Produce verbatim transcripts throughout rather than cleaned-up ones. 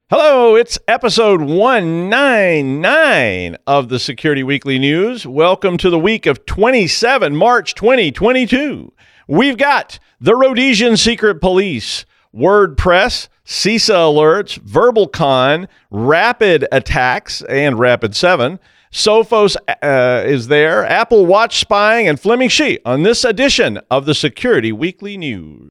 Hello, it's episode one ninety-nine of the Security Weekly News. Welcome to the week of twenty-seven March twenty twenty-two. We've got the Rhodesian Secret Police, WordPress, CISA alerts, VerbalCon, Rapid Attacks, and Rapid seven. Sophos uh, is there, Apple Watch spying, and Fleming Shi on this edition of the Security Weekly News.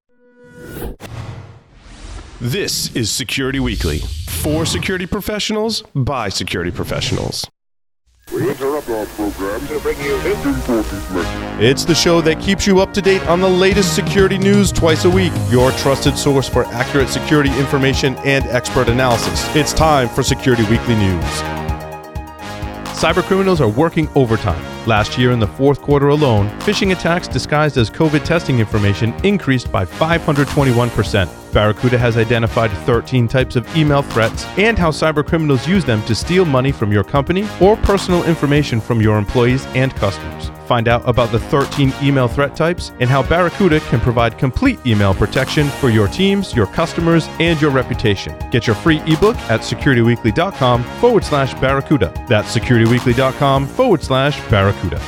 This is Security Weekly, for security professionals, by security professionals. We interrupt our program to bring you this important message. It's the show that keeps you up to date on the latest security news twice a week. Your trusted source for accurate security information and expert analysis. It's time for Security Weekly News. Cybercriminals are working overtime. Last year in the fourth quarter alone, phishing attacks disguised as COVID testing information increased by five hundred twenty-one percent. Barracuda has identified thirteen types of email threats and how cybercriminals use them to steal money from your company or personal information from your employees and customers. Find out about the thirteen email threat types and how Barracuda can provide complete email protection for your teams, your customers, and your reputation. Get your free ebook at securityweekly.com forward slash Barracuda. That's securityweekly.com forward slash Barracuda.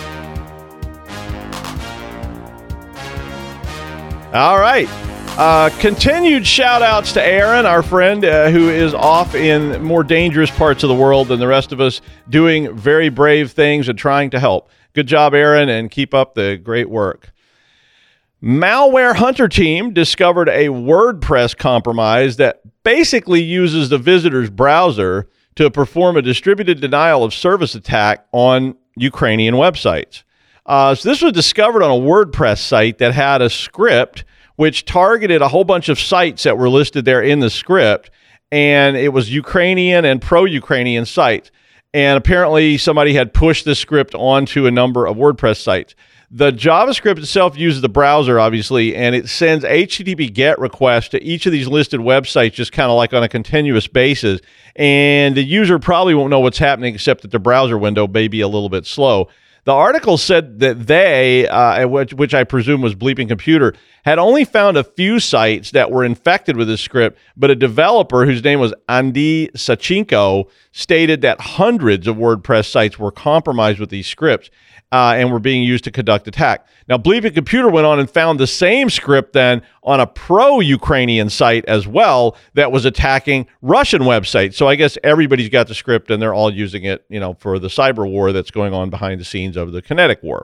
All right. Uh, continued shout outs to Aaron, our friend, uh, who is off in more dangerous parts of the world than the rest of us, doing very brave things and trying to help. Good job, Aaron, and keep up the great work. Malware Hunter Team discovered a WordPress compromise that basically uses the visitor's browser to perform a distributed denial of service attack on Ukrainian websites. Uh, so this was discovered on a WordPress site that had a script which targeted a whole bunch of sites that were listed there in the script, and it was Ukrainian and pro-Ukrainian sites. And apparently somebody had pushed this script onto a number of WordPress sites. The JavaScript itself uses the browser, obviously, and it sends H T T P GET requests to each of these listed websites just kind of like on a continuous basis. And the user probably won't know what's happening except that the browser window may be a little bit slow. The article said that they, uh, which, which I presume was Bleeping Computer, had only found a few sites that were infected with this script, but a developer whose name was Andy Sachenko stated that hundreds of WordPress sites were compromised with these scripts uh, and were being used to conduct attack. Now, Bleeping Computer went on and found the same script then on a pro-Ukrainian site as well that was attacking Russian websites. So I guess everybody's got the script and they're all using it, you know, for the cyber war that's going on behind the scenes of the kinetic war.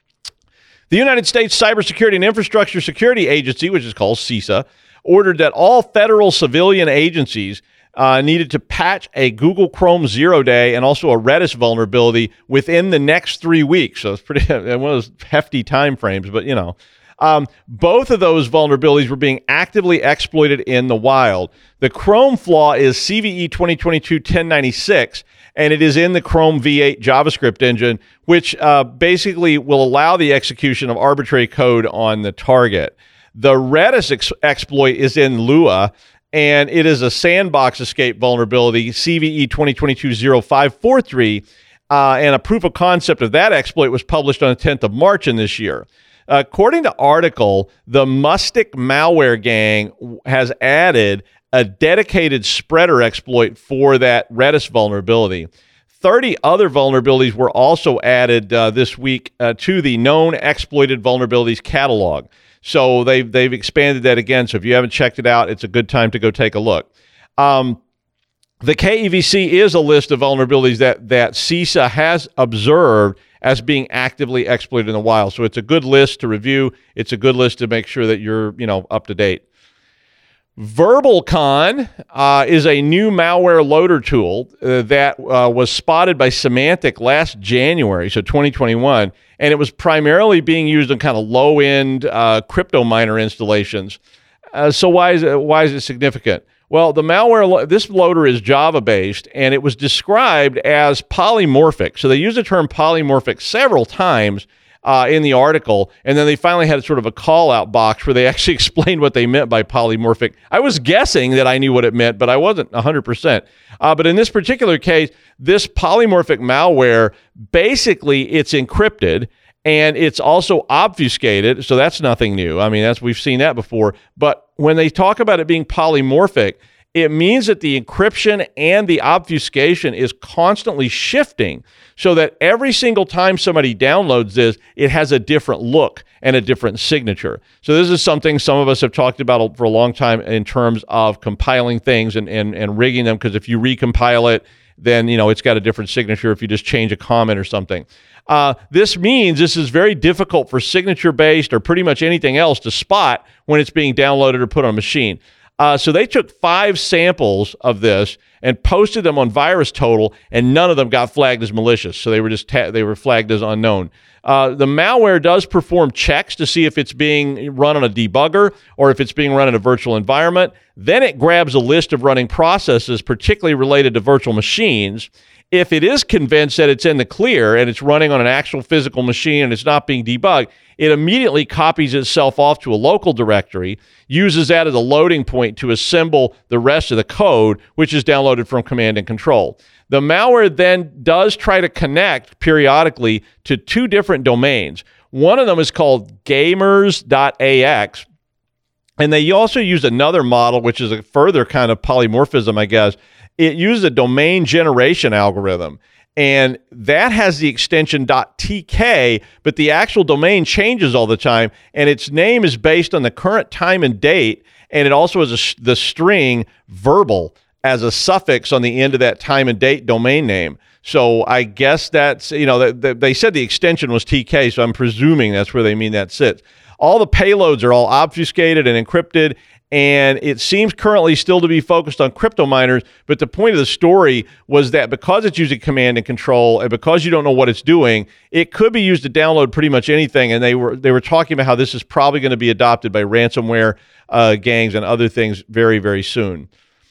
The United States Cybersecurity and Infrastructure Security Agency, which is called CISA, ordered that all federal civilian agencies uh, needed to patch a Google Chrome zero day and also a Redis vulnerability within the next three weeks. So it's pretty one of those hefty time frames, but you know. Um, both of those vulnerabilities were being actively exploited in the wild. The Chrome flaw is C V E twenty twenty-two dash ten ninety-six, and it is in the Chrome V eight JavaScript engine, which uh, basically will allow the execution of arbitrary code on the target. The Redis ex- exploit is in Lua, and it is a sandbox escape vulnerability, C V E twenty twenty-two dash zero five four three, uh, and a proof of concept of that exploit was published on the tenth of March in this year. According to article, the Mustic malware gang has added a dedicated spreader exploit for that Redis vulnerability. thirty other vulnerabilities were also added uh, this week uh, to the known exploited vulnerabilities catalog. So they've, they've expanded that again. So if you haven't checked it out, it's a good time to go take a look. Um, the K E V C is a list of vulnerabilities that, that CISA has observed as being actively exploited in the wild. So it's a good list to review. It's a good list to make sure that you're, you know, up to date. VerbalCon uh, is a new malware loader tool uh, that uh, was spotted by Symantec last January, so twenty twenty-one, and it was primarily being used on kind of low-end uh, crypto miner installations. Uh, so why is it, why is it significant? Well, the malware, lo- this loader is Java-based, and it was described as polymorphic. So they used the term polymorphic several times uh, in the article, and then they finally had sort of a call-out box where they actually explained what they meant by polymorphic. I was guessing that I knew what it meant, but I wasn't one hundred percent. Uh, but in this particular case, this polymorphic malware, basically it's encrypted, and it's also obfuscated, so that's nothing new. I mean, that's we've seen that before. But when they talk about it being polymorphic, it means that the encryption and the obfuscation is constantly shifting so that every single time somebody downloads this, it has a different look and a different signature. So this is something some of us have talked about for a long time in terms of compiling things and, and, and rigging them, because if you recompile it, then you know it's got a different signature if you just change a comment or something. Uh, this means this is very difficult for signature-based or pretty much anything else to spot when it's being downloaded or put on a machine. Uh, so they took five samples of this and posted them on VirusTotal, and none of them got flagged as malicious. So they were just ta- they were flagged as unknown. Uh, the malware does perform checks to see if it's being run on a debugger or if it's being run in a virtual environment. Then it grabs a list of running processes, particularly related to virtual machines. If it is convinced that it's in the clear and it's running on an actual physical machine and it's not being debugged, it immediately copies itself off to a local directory, uses that as a loading point to assemble the rest of the code, which is downloaded from command and control. The malware then does try to connect periodically to two different domains. One of them is called gamers dot A X, and they also use another model, which is a further kind of polymorphism, I guess. It uses a domain generation algorithm, and that has the extension .tk, but the actual domain changes all the time, and its name is based on the current time and date, and it also has a, the string verbal as a suffix on the end of that time and date domain name. So I guess that's, you know, they, they said the extension was T K, so I'm presuming that's where they mean that sits. All the payloads are all obfuscated and encrypted, and it seems currently still to be focused on crypto miners, but the point of the story was that because it's using command and control and because you don't know what it's doing, it could be used to download pretty much anything, and they were they were talking about how this is probably going to be adopted by ransomware uh, gangs and other things very, very soon.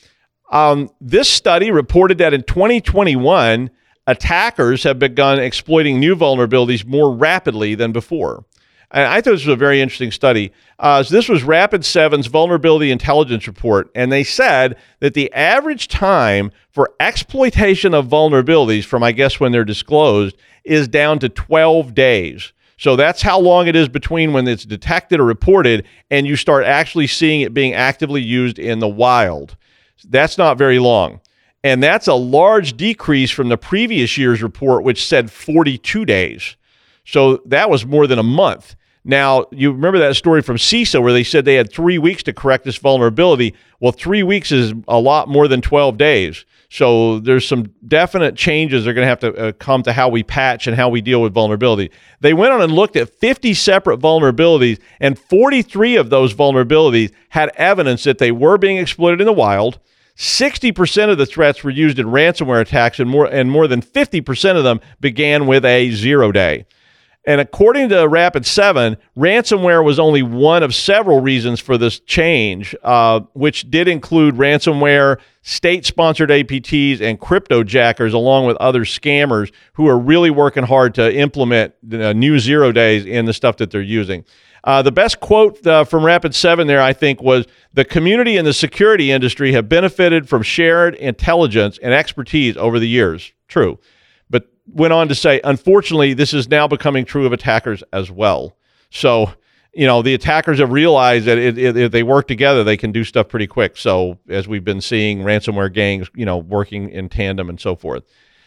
Um, this study reported that in twenty twenty-one, attackers have begun exploiting new vulnerabilities more rapidly than before. And I thought this was a very interesting study. Uh, so this was Rapid seven's Vulnerability Intelligence Report, and they said that the average time for exploitation of vulnerabilities from, I guess, when they're disclosed is down to twelve days. So that's how long it is between when it's detected or reported and you start actually seeing it being actively used in the wild. That's not very long. And that's a large decrease from the previous year's report, which said forty-two days. So that was more than a month. Now, you remember that story from CISA where they said they had three weeks to correct this vulnerability. Well, three weeks is a lot more than twelve days. So there's some definite changes that are going to have to uh, come to how we patch and how we deal with vulnerability. They went on and looked at fifty separate vulnerabilities, and forty-three of those vulnerabilities had evidence that they were being exploited in the wild. sixty percent of the threats were used in ransomware attacks, and more, and more than fifty percent of them began with a zero day. And according to Rapid seven, ransomware was only one of several reasons for this change, uh, which did include ransomware, state-sponsored A P Ts, and cryptojackers, along with other scammers who are really working hard to implement uh, new zero days in the stuff that they're using. Uh, the best quote uh, from Rapid seven there, I think, was, "The community and the security industry have benefited from shared intelligence and expertise over the years." True. But went on to say, unfortunately, this is now becoming true of attackers as well. So, you know, the attackers have realized that it, it, if they work together, they can do stuff pretty quick. So, as we've been seeing, ransomware gangs, you know, working in tandem and so forth.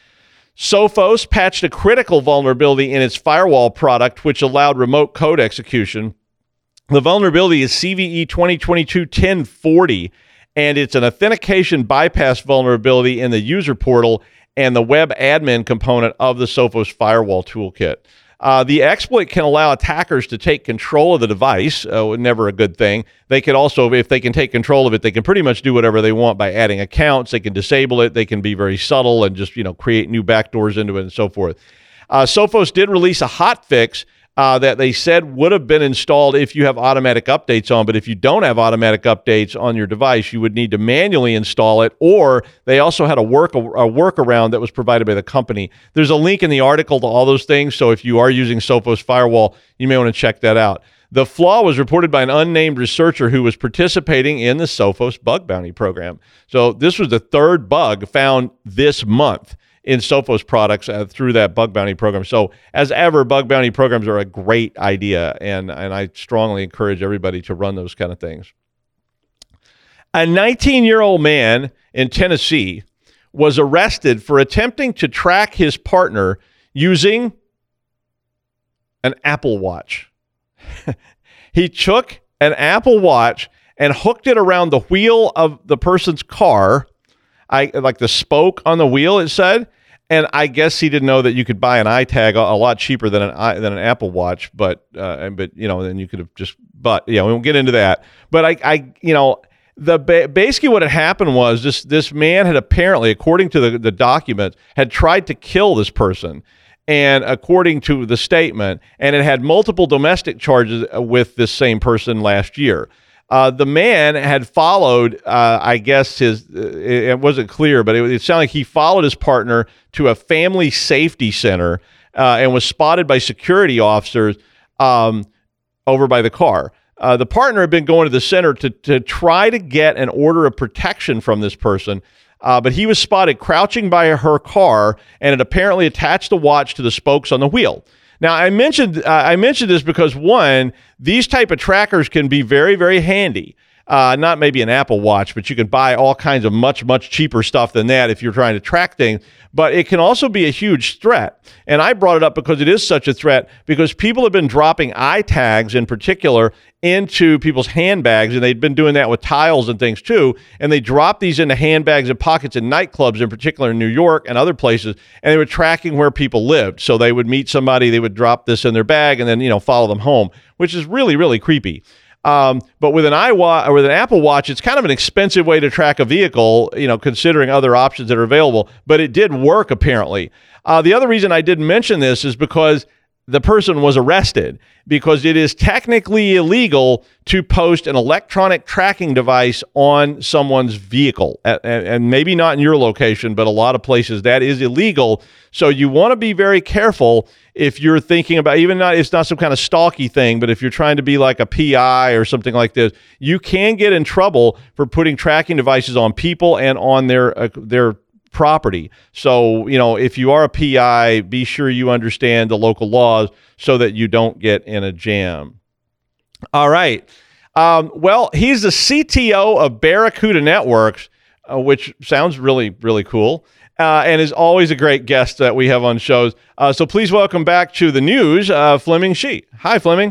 Sophos patched a critical vulnerability in its firewall product, which allowed remote code execution. The vulnerability is C V E twenty twenty-two dash ten forty, and it's an authentication bypass vulnerability in the user portal and the web admin component of the Sophos firewall toolkit. Uh, the exploit can allow attackers to take control of the device, uh, never a good thing. They can also, if they can take control of it, they can pretty much do whatever they want by adding accounts. They can disable it. They can be very subtle and just, you know, create new backdoors into it and so forth. Uh, Sophos did release a hotfix Uh, that they said would have been installed if you have automatic updates on, but if you don't have automatic updates on your device, you would need to manually install it, or they also had a work a workaround that was provided by the company. There's a link in the article to all those things, so if you are using Sophos Firewall, you may want to check that out. The flaw was reported by an unnamed researcher who was participating in the Sophos Bug Bounty program. So this was the third bug found this month in Sophos products uh, through that bug bounty program. So as ever, bug bounty programs are a great idea, and, and I strongly encourage everybody to run those kind of things. A nineteen-year-old man in Tennessee was arrested for attempting to track his partner using an Apple Watch. He took an Apple Watch and hooked it around the wheel of the person's car, I like the spoke on the wheel, it said. And I guess he didn't know that you could buy an iTag a, a lot cheaper than an than an Apple Watch, but uh, but you know, then you could have just. But yeah, we won't get into that. But I, I you know, the basically what had happened was this this man had apparently, according to the the documents, had tried to kill this person, and according to the statement, and it had multiple domestic charges with this same person last year. Uh, the man had followed, uh, I guess his, uh, it wasn't clear, but it, it sounded like he followed his partner to a family safety center uh, and was spotted by security officers um, over by the car. Uh, the partner had been going to the center to, to try to get an order of protection from this person, uh, but he was spotted crouching by her car and had apparently attached the watch to the spokes on the wheel. Now, I mentioned uh, I mentioned this because, one, these type of trackers can be very, very handy. Uh, not maybe an Apple Watch, but you can buy all kinds of much, much cheaper stuff than that if you're trying to track things. But it can also be a huge threat. And I brought it up because it is such a threat, because people have been dropping iTags in particular into people's handbags, and they've been doing that with tiles and things too. And they drop these into handbags and pockets in nightclubs, in particular in New York and other places, and they were tracking where people lived. So they would meet somebody, they would drop this in their bag, and then, you know, follow them home, which is really, really creepy. Um, but with an iWatch or with an Apple Watch, it's kind of an expensive way to track a vehicle, you know, considering other options that are available. But it did work, apparently. Uh, the other reason I didn't mention this is because the person was arrested, because it is technically illegal to post an electronic tracking device on someone's vehicle. And, and maybe not in your location, but a lot of places that is illegal. So you want to be very careful if you're thinking about, even not, it's not some kind of stalky thing, but if you're trying to be like a P I or something like this, you can get in trouble for putting tracking devices on people and on their uh, their property. So, you know, if you are a P I, be sure you understand the local laws so that you don't get in a jam. All right. Um, well, he's the C T O of Barracuda Networks, uh, which sounds really, really cool. Uh, and is always a great guest that we have on shows. Uh, so please welcome back to the news, uh, Fleming Shi. Hi, Fleming.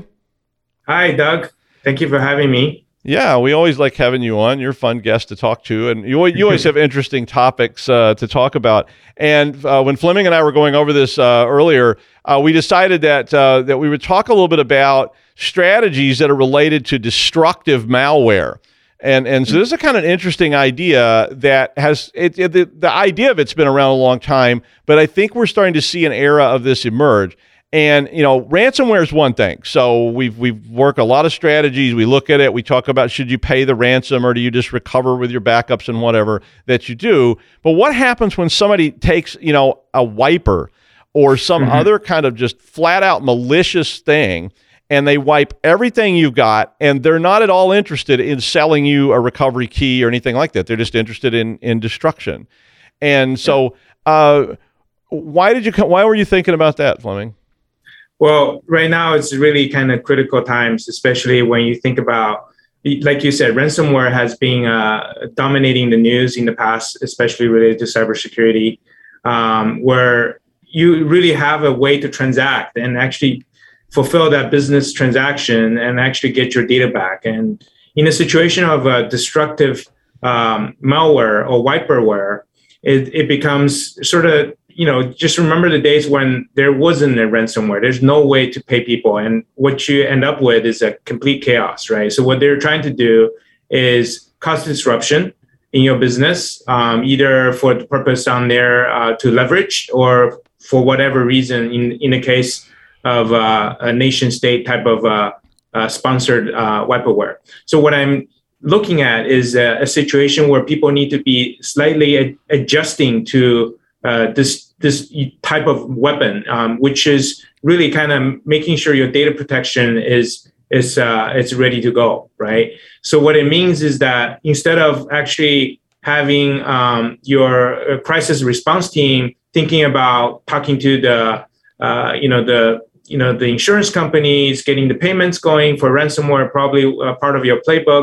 Hi, Doug. Thank you for having me. Yeah, we always like having you on. You're a fun guest to talk to, and you, you always have interesting topics uh, to talk about. And uh, when Fleming and I were going over this uh, earlier, uh, we decided that uh, that we would talk a little bit about strategies that are related to destructive malware. And and so this is a kind of interesting idea that has, it, it, the, the idea of it's been around a long time, but I think we're starting to see an era of this emerge. And, you know, ransomware is one thing. So we've we've worked a lot of strategies. We look at it. We talk about, should you pay the ransom or do you just recover with your backups and whatever that you do? But what happens when somebody takes, you know, a wiper or some mm-hmm. other kind of just flat out malicious thing, and they wipe everything you've got, and they're not at all interested in selling you a recovery key or anything like that. They're just interested in in destruction. And so uh, why did you why were you thinking about that, Fleming? Well, right now it's really kind of critical times, especially when you think about, like you said, ransomware has been uh, dominating the news in the past, especially related to cybersecurity, um, where you really have a way to transact and actually fulfill that business transaction and actually get your data back. And in a situation of a destructive um, malware or wiperware, it, it becomes sort of, you know, just remember the days when there wasn't a ransomware. There's no way to pay people. And what you end up with is a complete chaos, right? So what they're trying to do is cause disruption in your business, um, either for the purpose on there uh, to leverage or for whatever reason, in, in the case of uh, a nation state type of uh, uh, sponsored uh, wiperware. So what I'm looking at is a, a situation where people need to be slightly ad- adjusting to uh, this this type of weapon, um, which is really kind of making sure your data protection is is uh, it's ready to go, right? So what it means is that instead of actually having um, your crisis response team thinking about talking to the uh, you know the you know the insurance companies, getting the payments going for ransomware, probably uh, part of your playbook,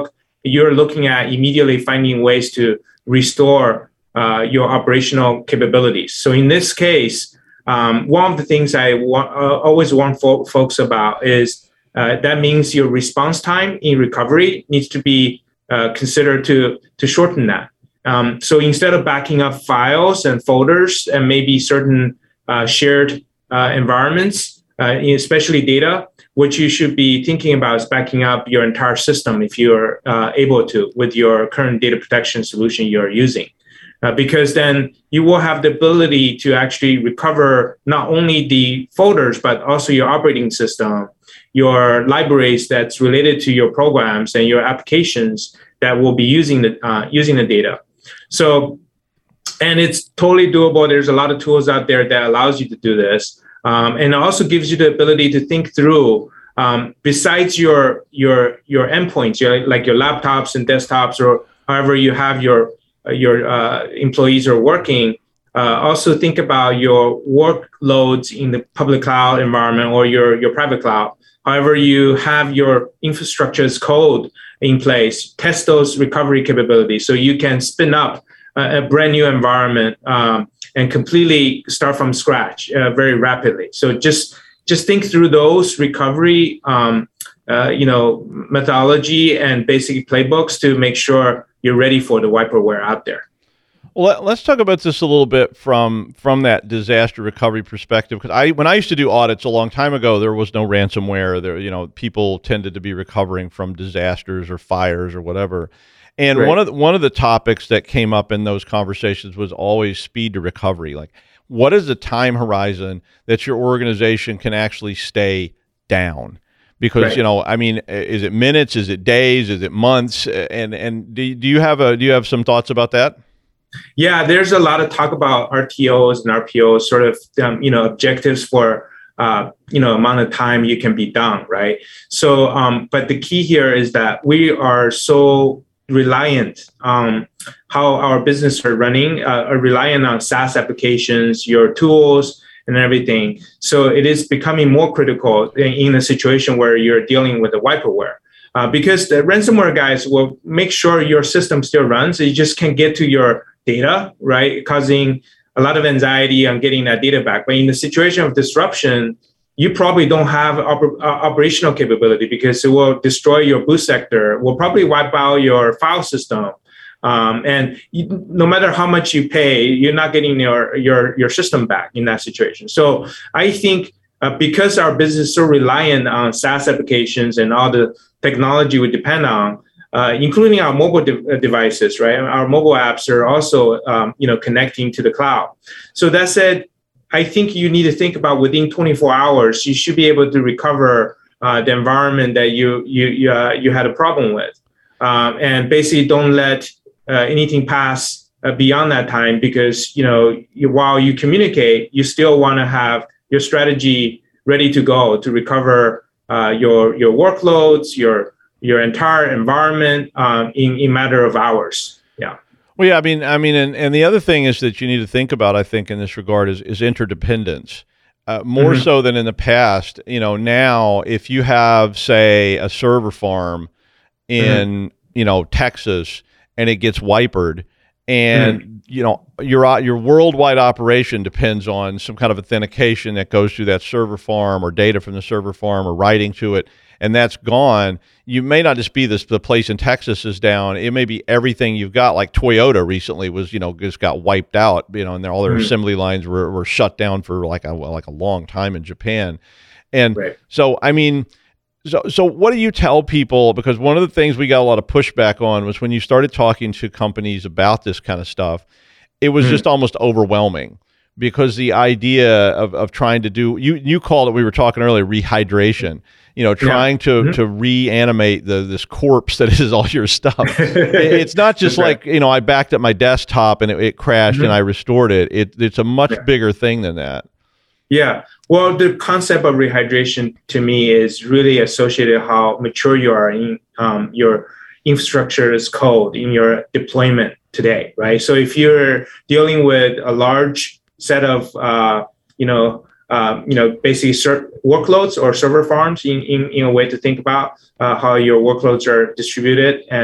you're looking at immediately finding ways to restore uh, your operational capabilities. So in this case, um, one of the things I wa- uh, always warn fo- folks about is uh, that means your response time in recovery needs to be uh, considered to, to shorten that. Um, so instead of backing up files and folders and maybe certain uh, shared uh, environments, uh, especially data, what you should be thinking about is backing up your entire system if you're uh, able to with your current data protection solution you're using. Uh, because then you will have the ability to actually recover not only the folders, but also your operating system, your libraries that's related to your programs and your applications that will be using the uh, using the data. So, and it's totally doable. There's a lot of tools out there that allows you to do this. Um, and it also gives you the ability to think through, um, besides your your your endpoints, your, like your laptops and desktops, or however you have your your uh, employees are working. Uh, also think about your workloads in the public cloud environment or your your private cloud. However you have your infrastructure as code in place, test those recovery capabilities so you can spin up a, a brand new environment um, and completely start from scratch uh, very rapidly. So just just think through those recovery um, uh, you know, methodology and basic playbooks to make sure you're ready for the wiperware out there. Well, let's talk about this a little bit from from that disaster recovery perspective. Because I, when I used to do audits a long time ago, there was no ransomware. There, you know, people tended to be recovering from disasters or fires or whatever. And right. one of the, one of the topics that came up in those conversations was always speed to recovery. Like, what is the time horizon that your organization can actually stay down? Because, right. you know, I mean, is it minutes? Is it days? Is it months? And and do do you have a do you have some thoughts about that? Yeah, there's a lot of talk about R T Os and R P Os, sort of, um, you know, objectives for, uh, you know, amount of time you can be done, right? So, um, but the key here is that we are so reliant on how our business are running, uh, are reliant on SaaS applications, your tools, and everything. So it is becoming more critical in, in a situation where you're dealing with a wiperware. Uh, because the ransomware guys will make sure your system still runs. You just can't get to your data, right? Causing a lot of anxiety on getting that data back. But in the situation of disruption, you probably don't have op- uh, operational capability because it will destroy your boot sector, will probably wipe out your file system. Um, and you, no matter how much you pay, you're not getting your, your, your system back in that situation. So I think uh, because our business is so reliant on SaaS applications and all the technology we depend on, uh, including our mobile de- devices, right? Our mobile apps are also, um, you know, connecting to the cloud. So that said, I think you need to think about within twenty-four hours, you should be able to recover uh, the environment that you you you, uh, you had a problem with, um, and basically don't let uh, anything pass uh, beyond that time because you know you, while you communicate, you still want to have your strategy ready to go to recover uh, your your workloads, your your entire environment um, in in matter of hours. Yeah. Well, yeah, I mean, I mean, and, and the other thing is that you need to think about, I think, in this regard is, is interdependence. Uh, more mm-hmm. so than in the past. You know, now if you have, say, a server farm in, mm-hmm. you know, Texas and it gets wipered, and mm-hmm. you know your your worldwide operation depends on some kind of authentication that goes through that server farm or data from the server farm or writing to it, and that's gone. You may not just be this, the place in Texas is down. It may be everything you've got. Like Toyota recently was, you know, just got wiped out, you know, and all their mm-hmm. assembly lines were, were shut down for like a, like a long time in Japan. And right. so, I mean, so, so what do you tell people? Because one of the things we got a lot of pushback on was when you started talking to companies about this kind of stuff, it was mm-hmm. just almost overwhelming. Because the idea of, of trying to do, you, you called it, we were talking earlier, rehydration, you know, trying yeah. to, mm-hmm. to reanimate the this corpse that is all your stuff. It's not just like, right. you know, I backed up my desktop and it, it crashed mm-hmm. and I restored it. it. It's a much yeah. bigger thing than that. Yeah. Well, the concept of rehydration to me is really associated how mature you are in um, your infrastructure as code, in your deployment today, right? So if you're dealing with a large set of, uh, you know, um, you know, basically ser- workloads or server farms in, in, in a way to think about uh, how your workloads are distributed and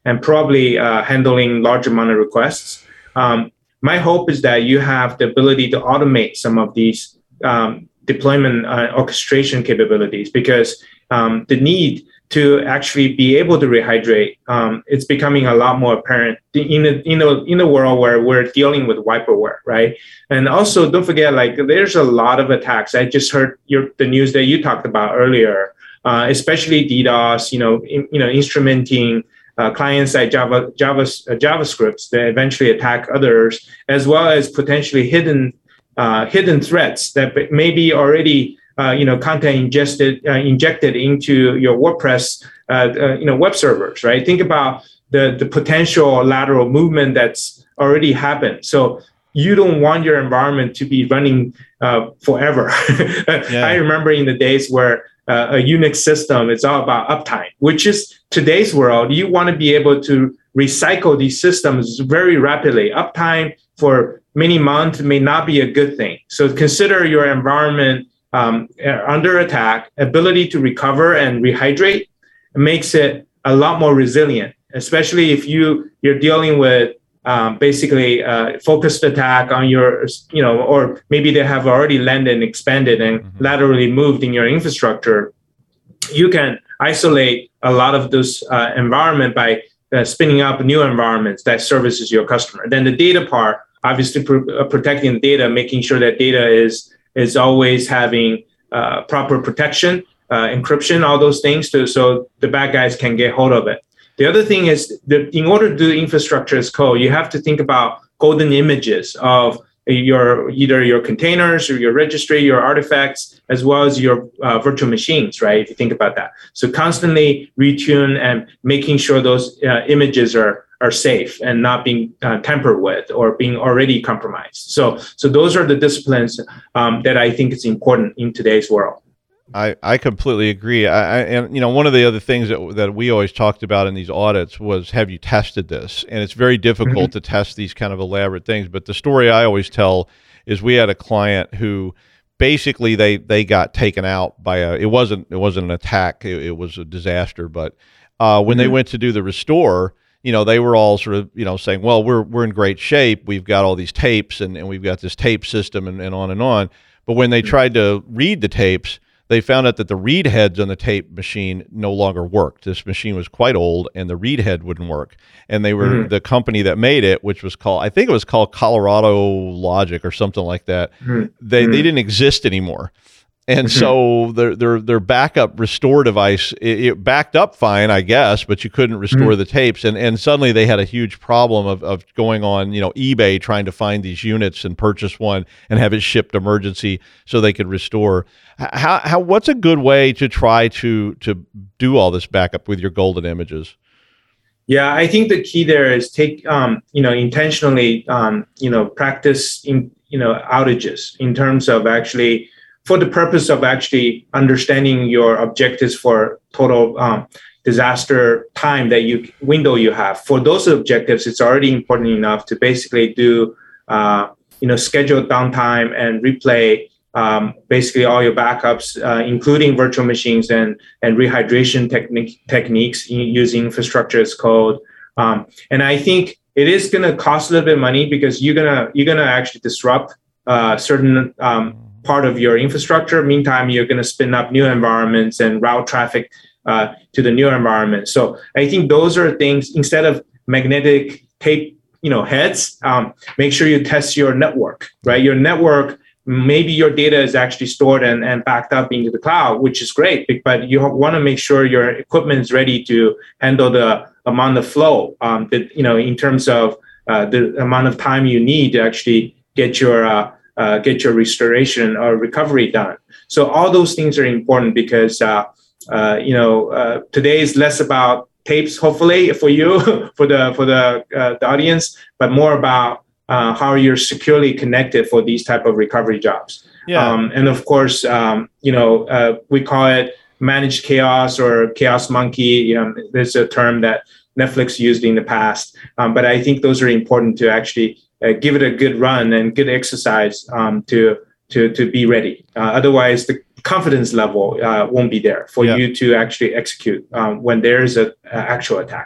and probably uh, handling large amount of requests. Um, my hope is that you have the ability to automate some of these um, deployment uh, orchestration capabilities, because um, the need to actually be able to rehydrate, um, it's becoming a lot more apparent in a, in, a, in a world where we're dealing with wiperware, right? And also, don't forget, like, there's a lot of attacks. I just heard your, the news that you talked about earlier, uh, especially DDoS, you know, in, you know, instrumenting uh, client-side Java, Java, uh, JavaScripts that eventually attack others, as well as potentially hidden uh, hidden threats that may be already Uh, you know, content ingested, uh, injected into your WordPress, uh, uh, you know, web servers, right? Think about the, the potential lateral movement that's already happened. So you don't want your environment to be running uh, forever. Yeah. I remember in the days where uh, a Unix system is all about uptime, which is today's world. You want to be able to recycle these systems very rapidly. Uptime for many months may not be a good thing. So consider your environment Um, under attack. Ability to recover and rehydrate makes it a lot more resilient, especially if you you're dealing with um, basically a focused attack on your, you know, or maybe they have already landed and expanded and mm-hmm. laterally moved in your infrastructure. You can isolate a lot of this uh, environment by uh, spinning up new environments that services your customer. Then the data part, obviously pr- uh, protecting the data, making sure that data is is always having uh, proper protection, uh, encryption, all those things, to, so the bad guys can get hold of it. The other thing is that in order to do infrastructure as code, you have to think about golden images of your either your containers or your registry, your artifacts, as well as your uh, virtual machines, right? If you think about that. So constantly retune and making sure those uh, images are are safe and not being uh, tampered with or being already compromised. So, so those are the disciplines um, that I think is important in today's world. I, I completely agree. I, I, and, you know, one of the other things that that we always talked about in these audits was, have you tested this? And it's very difficult mm-hmm. to test these kind of elaborate things. But the story I always tell is we had a client who basically they, they got taken out by a, it wasn't, it wasn't an attack. It, it was a disaster. But uh, when mm-hmm. they went to do the restore, you know, they were all sort of, you know, saying, well, we're we're in great shape. We've got all these tapes and, and we've got this tape system and, and on and on. But when they tried to read the tapes, they found out that the read heads on the tape machine no longer worked. This machine was quite old and the read head wouldn't work. And they were mm-hmm. the company that made it, which was called, I think it was called Colorado Logic or something like that. Mm-hmm. They mm-hmm. they didn't exist anymore. And mm-hmm. so their their their backup restore device, it, it backed up fine, I guess, but you couldn't restore mm-hmm. the tapes. And and suddenly they had a huge problem of, of going on, you know, eBay trying to find these units and purchase one and have it shipped emergency so they could restore. How how what's a good way to try to to do all this backup with your golden images? Yeah, I think the key there is take um, you know, intentionally um, you know, practice in you know, outages in terms of actually, for the purpose of actually understanding your objectives for total um, disaster time that you window you have. For those objectives, it's already important enough to basically do uh, you know, scheduled downtime and replay um, basically all your backups, uh, including virtual machines and and rehydration technique techniques using infrastructure as code. Um, and I think it is going to cost a little bit of money because you're gonna you're gonna actually disrupt uh, certain um, part of your infrastructure. Meantime, you're going to spin up new environments and route traffic uh, to the new environment. So I think those are things, instead of magnetic tape, you know, heads, um, make sure you test your network, right? Your network, maybe your data is actually stored and, and backed up into the cloud, which is great, but you want to make sure your equipment is ready to handle the amount of flow, um, that, you know, in terms of uh, the amount of time you need to actually get your uh, Uh, get your restoration or recovery done. So all those things are important because, uh, uh, you know, uh, today is less about tapes, hopefully for you, for the for the, uh, the audience, but more about uh, how you're securely connected for these type of recovery jobs. Yeah. Um, and of course, um, you know, uh, we call it managed chaos or chaos monkey. You know, there's a term that Netflix used in the past, um, but I think those are important to actually Uh, give it a good run and good exercise um, to to to be ready. Uh, otherwise, the confidence level uh, won't be there for yeah. you to actually execute um, when there is an actual attack.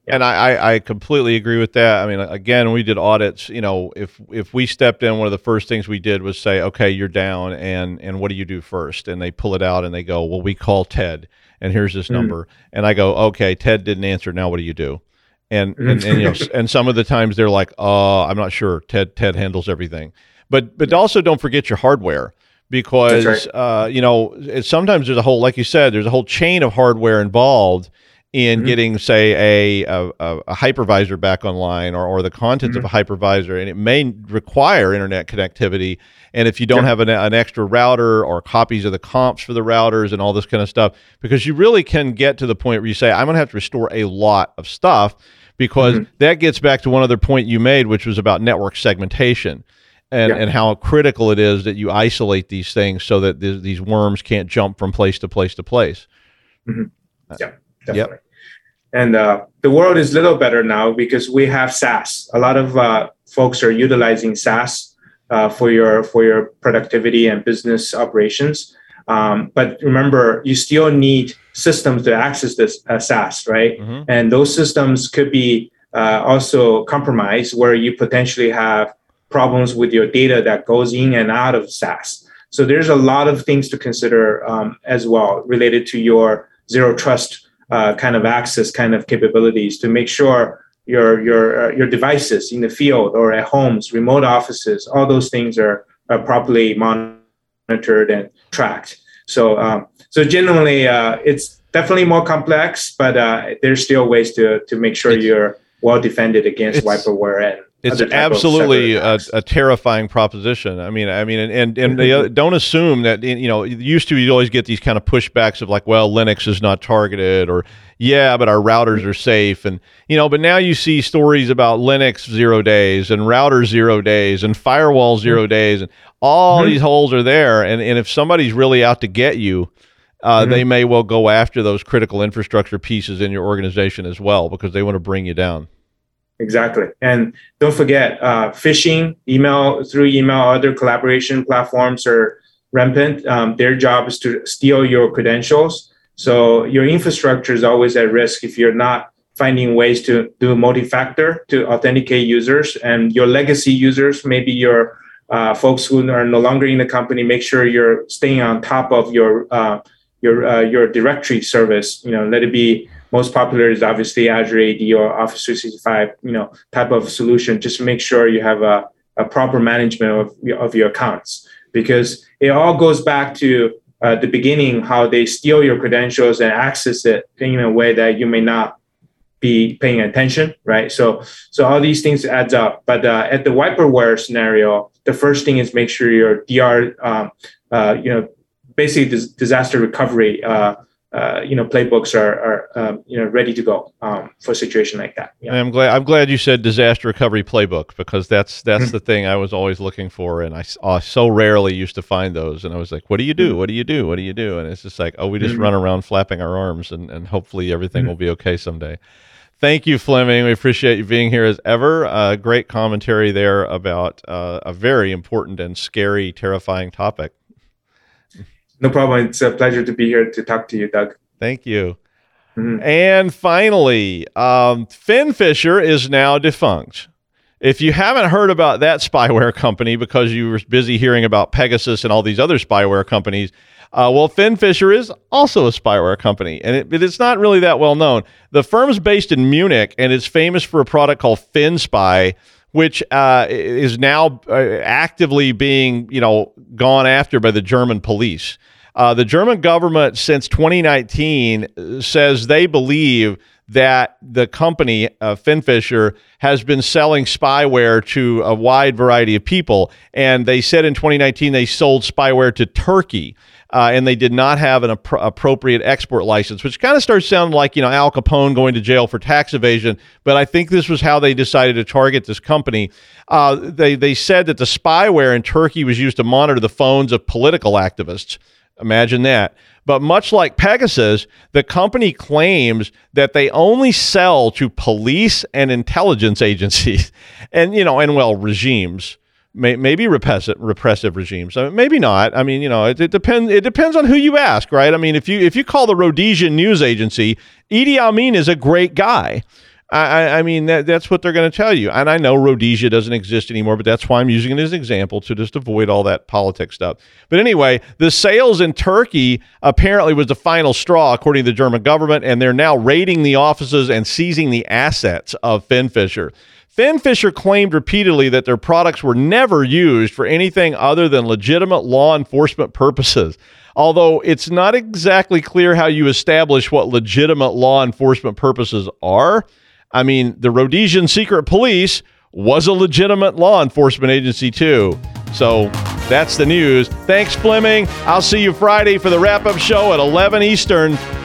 And I, I, I completely agree with that. I mean, again, we did audits. You know, if if we stepped in, one of the first things we did was say, okay, you're down, and and what do you do first? And they pull it out and they go, well, we call Ted, and here's this mm-hmm. number. And I go, okay, Ted didn't answer. Now what do you do? And and, and you know, and some of the times they're like, uh, I'm not sure. Ted Ted handles everything. But but also don't forget your hardware, because right. uh, you know, it's, sometimes there's a whole, like you said, there's a whole chain of hardware involved in mm-hmm. getting, say, a, a, a hypervisor back online, or, or the contents mm-hmm. of a hypervisor, and it may require internet connectivity. And if you don't yeah. have an, an extra router or copies of the comps for the routers and all this kind of stuff, because you really can get to the point where you say, I'm going to have to restore a lot of stuff, because mm-hmm. that gets back to one other point you made, which was about network segmentation. And, yeah. and how critical it is that you isolate these things so that th- these worms can't jump from place to place to place. Mm-hmm. Yeah, definitely. Yep. And uh, the world is a little better now because we have SaaS. A lot of uh, folks are utilizing SaaS uh, for your for your productivity and business operations. Um, but remember, you still need systems to access this uh, SaaS, right? Mm-hmm. And those systems could be uh, also compromised, where you potentially have problems with your data that goes in and out of SaaS. So there's a lot of things to consider um, as well related to your zero trust uh, kind of access kind of capabilities, to make sure your your uh, your devices in the field or at homes, remote offices, all those things are, are properly monitored and tracked. So um, so generally, uh, it's definitely more complex, but uh, there's still ways to to make sure it's, you're well defended against wiperware and. It's absolutely a, a terrifying proposition. I mean, I mean, and and, and they don't assume that, you know, used to you always get these kind of pushbacks of like, well, Linux is not targeted, or yeah, but our routers are safe, and you know, but now you see stories about Linux zero days and router zero days and firewall zero mm-hmm. days, and all mm-hmm. these holes are there. And and if somebody's really out to get you, uh, mm-hmm. they may well go after those critical infrastructure pieces in your organization as well, because they want to bring you down. Exactly. And don't forget, uh, phishing, email, through email, other collaboration platforms are rampant. Um, their job is to steal your credentials. So your infrastructure is always at risk if you're not finding ways to do multi-factor to authenticate users. And your legacy users, maybe your uh, folks who are no longer in the company, make sure you're staying on top of your uh, your uh, your directory service. You know, let it be. Most popular is obviously Azure A D or Office three sixty-five, you know, type of solution. Just make sure you have a, a proper management of, of your accounts, because it all goes back to uh, the beginning, how they steal your credentials and access it in a way that you may not be paying attention, right? So, so all these things adds up. But uh, at the wiperware scenario, the first thing is make sure your D R, um, uh, you know, basically dis- disaster recovery. Uh, Uh, you know, playbooks are, are um, you know, ready to go um, for a situation like that. Yeah. I'm glad. I'm glad you said disaster recovery playbook, because that's that's the thing I was always looking for, and I uh, so rarely used to find those. And I was like, "What do you do? What do you do? What do you do?" And it's just like, "Oh, we just mm-hmm. run around flapping our arms, and, and hopefully everything mm-hmm. will be okay someday." Thank you, Fleming. We appreciate you being here as ever. Uh, great commentary there about uh, a very important and scary, terrifying topic. No problem. It's a pleasure to be here to talk to you, Doug. Thank you. Mm-hmm. And finally, um, FinFisher is now defunct. If you haven't heard about that spyware company because you were busy hearing about Pegasus and all these other spyware companies, uh, well, FinFisher is also a spyware company, and it, it's not really that well known. The firm's based in Munich, and it's famous for a product called FinSpy, which uh, is now uh, actively being, you know, gone after by the German police. Uh, the German government, since twenty nineteen, says they believe that the company, uh, FinFisher, has been selling spyware to a wide variety of people. And they said in twenty nineteen they sold spyware to Turkey. Uh, and they did not have an ap- appropriate export license, which kind of starts sounding like, you know, Al Capone going to jail for tax evasion. But I think this was how they decided to target this company. Uh, they they said that the spyware in Turkey was used to monitor the phones of political activists. Imagine that. But much like Pegasus, the company claims that they only sell to police and intelligence agencies, and you know, and well, regimes. Maybe repressive, repressive regimes. I mean, maybe not. I mean, you know, it, it depends. It depends on who you ask, right? I mean, if you if you call the Rhodesian news agency, Idi Amin is a great guy, I, I mean, that, that's what they're going to tell you. And I know Rhodesia doesn't exist anymore, but that's why I'm using it as an example to just avoid all that politics stuff. But anyway, the sales in Turkey apparently was the final straw, according to the German government, and they're now raiding the offices and seizing the assets of FinFisher. FinFisher claimed repeatedly that their products were never used for anything other than legitimate law enforcement purposes. Although it's not exactly clear how you establish what legitimate law enforcement purposes are. I mean, the Rhodesian Secret Police was a legitimate law enforcement agency too. So that's the news. Thanks, Fleming. I'll see you Friday for the wrap-up show at eleven Eastern.